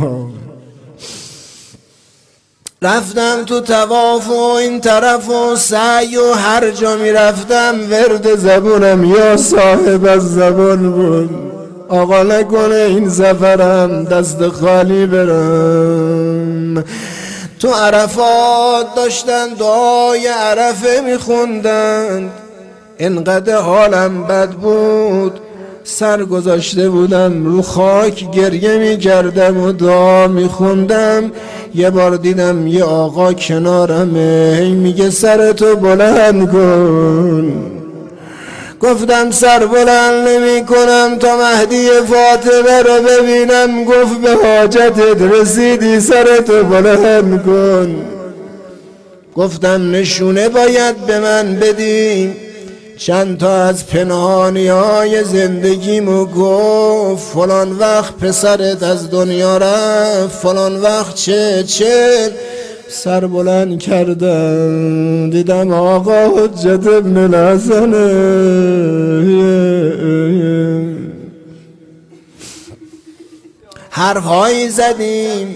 رفتم تو طواف و این طرف و سعی و هر جا می رفتم ورد زبونم یا صاحب از زبون بود، آقا نکنه این سفرم دست خالی برم. تو عرفات داشتن دعای عرفه می خوندن، انقدر حالم بد بود سر گذاشته بودم رو خاک، گریه می کردم و دعا می خوندم. یه بار دیدم یه آقا کنارمه، هی میگه سرتو بلند کن. گفتم سر بلند نمی کنم تا مهدی فاطمه رو ببینم. گفت به حاجتت رسیدی سرتو بلند کن. گفتم نشونه باید به من بدی. چند تا از پنهانی های زندگیمو گفت، فلان وقت پسرت از دنیا رفت، فلان وقت چه سر بلند کردم دیدم آقا حجت ابن الحسنه. حرف هایی زدیم،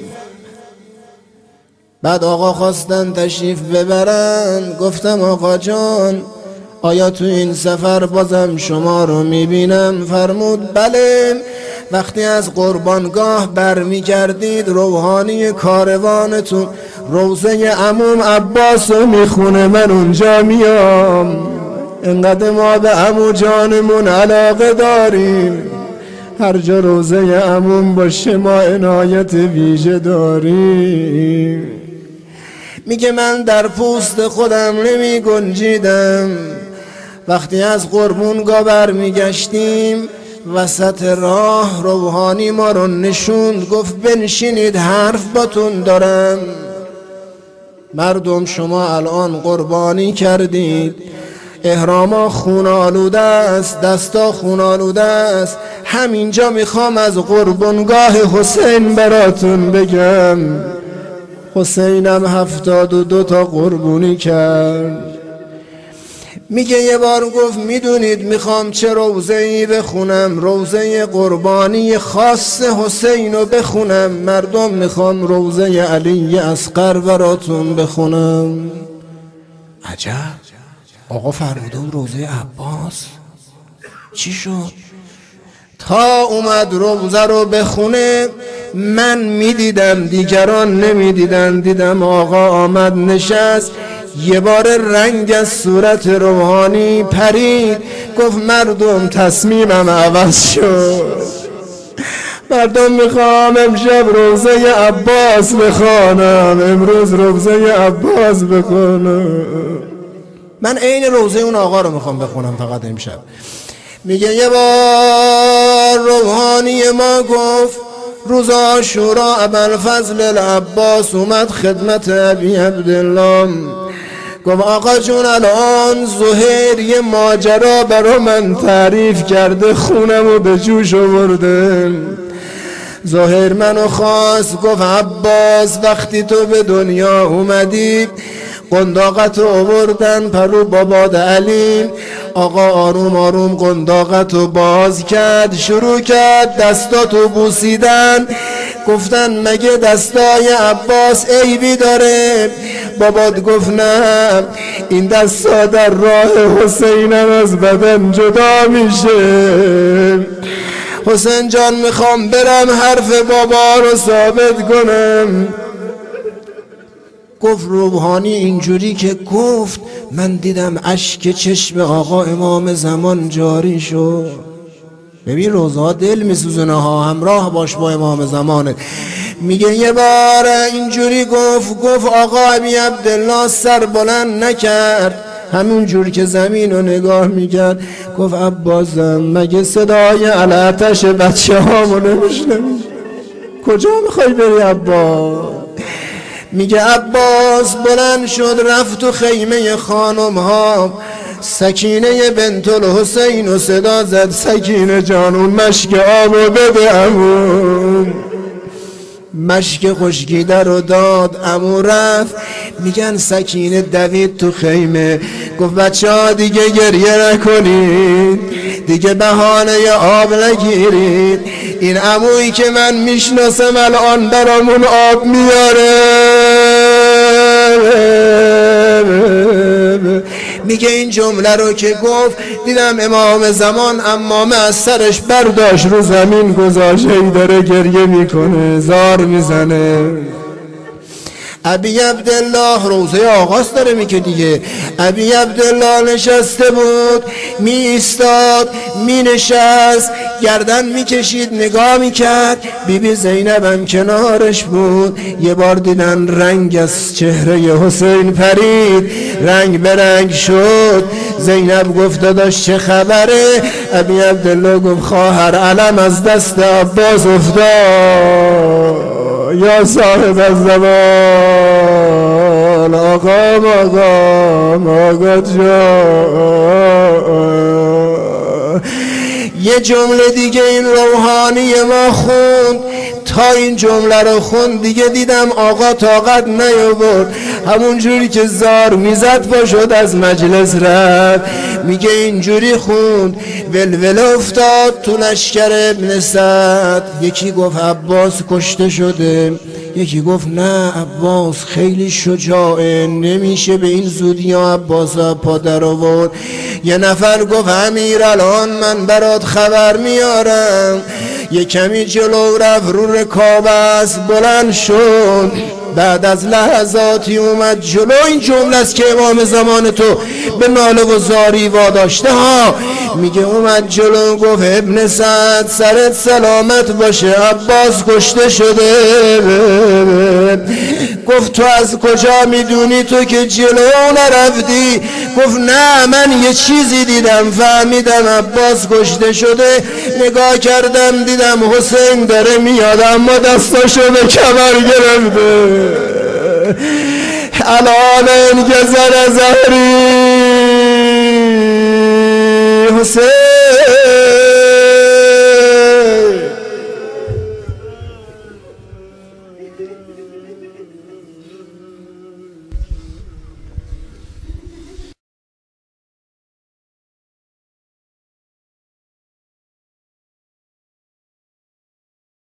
بعد آقا خواستن تشریف ببرن. گفتم آقا جان آیا تو این سفر بازم شما رو میبینم؟ فرمود بله. وقتی از قربانگاه برمی گردید روحانی کاروانتون روضه عموم عباس رو میخونه، من اونجا میام. انقدر ما به عمو جانمون علاقه داریم، هر جا روضه عموم باشه ما عنایت ویژه داریم. میگه من در پوست خودم نمی گنجیدم. وقتی از قربونگاه برمیگشتیم وسط راه روحانی ما رو نشوند، گفت بنشینید حرف باتون دارم. مردم شما الان قربانی کردید، احراما خون آلوده است، دستا خون آلوده است. همینجا میخوام از قربانگاه حسین براتون بگم. حسینم 72 تا قربونی کرد. میگه یه بار گفت میدونید میخوام چه روضه‌ای بخونم؟ روضه قربانی خاص حسین رو بخونم. مردم میخوام روضه علی اصغر براتون بخونم. عجب، آقا فرمودم روضه عباس چی شد؟ تا اومد روضه رو بخونه من میدیدم، دیگران نمیدیدن. دیدم آقا آمد نشست، یه بار رنگ از صورت روحانی پرید. گفت مردم تصمیمم عوض شد، مردم میخوام امشب روضه عباس بخوانم، امروز روضه عباس بخونم. من عین روضه اون آقا رو میخوام بخونم فقط امشب. میگه یه بار روحانی ما گفت روز عاشورا ابوالفضل العباس اومد خدمت ابی عبدالله. گفت آقا جون الان زهیر یه ماجرا برا من تعریف کرده، خونمو به جوش آورده. زهیر منو خواست، گفت عباس وقتی تو به دنیا اومدی قنداقت رو آوردن پرو باباد علی. آقا آروم آروم قنداقت رو باز کرد، شروع کرد دستاتو بوسیدن. گفتن مگه دستای عباس عیبی داره؟ بابات گفت نه این دستا در راه حسینم از بدن جدا میشه. حسین جان میخوام برم حرف بابا رو ثابت کنم. گفت روحانی اینجوری که گفت من دیدم اشک چشم آقا امام زمان جاری شد. ببین روزها دل میسوزونه ها، همراه باش با امام زمانه. میگه یه بار اینجوری گفت آقا ابی عبدالله سر بلند نکرد، همون جور که زمین رو نگاه میکرد. گفت عباسم مگه صدای علاتش بچه هامو نمیشنوی؟ کجا میخوای بری عباس؟ میگه عباس بلند شد رفت تو خیمه خانم ها. سکینه بنت الحسین و صدا زد سکینه جان اون مشک آبو بده عمو. مشک خشکیده رو داد عمو رفت. میگن سکینه دوید تو خیمه گفت بچه ها دیگه گریه نکنید، دیگه بهانه آب نگیرید، این عمویی که من میشناسم الان برامون آب میاره. میگه این جمله رو که گفت دیدم امام زمان امامه از سرش برداشت رو زمین گذاشت، ای داره گریه میکنه زار میزنه. ابی عبدالله روزه آغاز داره میگه دیگه. ابی عبدالله نشسته بود، می ایستاد، می نشست، گردن می کشید، نگاه می کرد. بیبی زینب هم کنارش بود. یه بار دیدن رنگ از چهره حسین پرید، رنگ به رنگ شد. زینب گفت داداش چه خبره؟ ابی عبدالله گفت خواهر علم از دست عباس افتاد. یا صاحب الزمان آقا جان. یه جمله دیگه این روحانی ما خوند، تا این جمله رو خوند دیگه دیدم آقا طاقت نیاورد، همون جوری که زار میزد پا شد از مجلس رفت. میگه اینجوری خوند ولوله افتاد تو لشکر ابن سعد. یکی گفت عباس کشته شده، یکی گفت نه عباس خیلی شجاعه، نمیشه به این زودی عباس پا در آورد. یه نفر گفت امیر الان من برات خبر میارم. یه کمی جلو رفت رو رکاب است بلند شد، بعد از لحظاتی اومد جلو. این جمله است که امام زمان تو به ناله و زاری واداشته ها. میگه اومد جلو گفت ابن سعد سرت سلامت باشه، عباس کشته شده. گفت تو از کجا میدونی تو که جلو نرفتی؟ گفت نه من یه چیزی دیدم فهمیدم عباس کشته شده، نگاه کردم دیدم حسین داره میاد اما دستاشو به کمر گرفته. الان انگذر زهری حسین.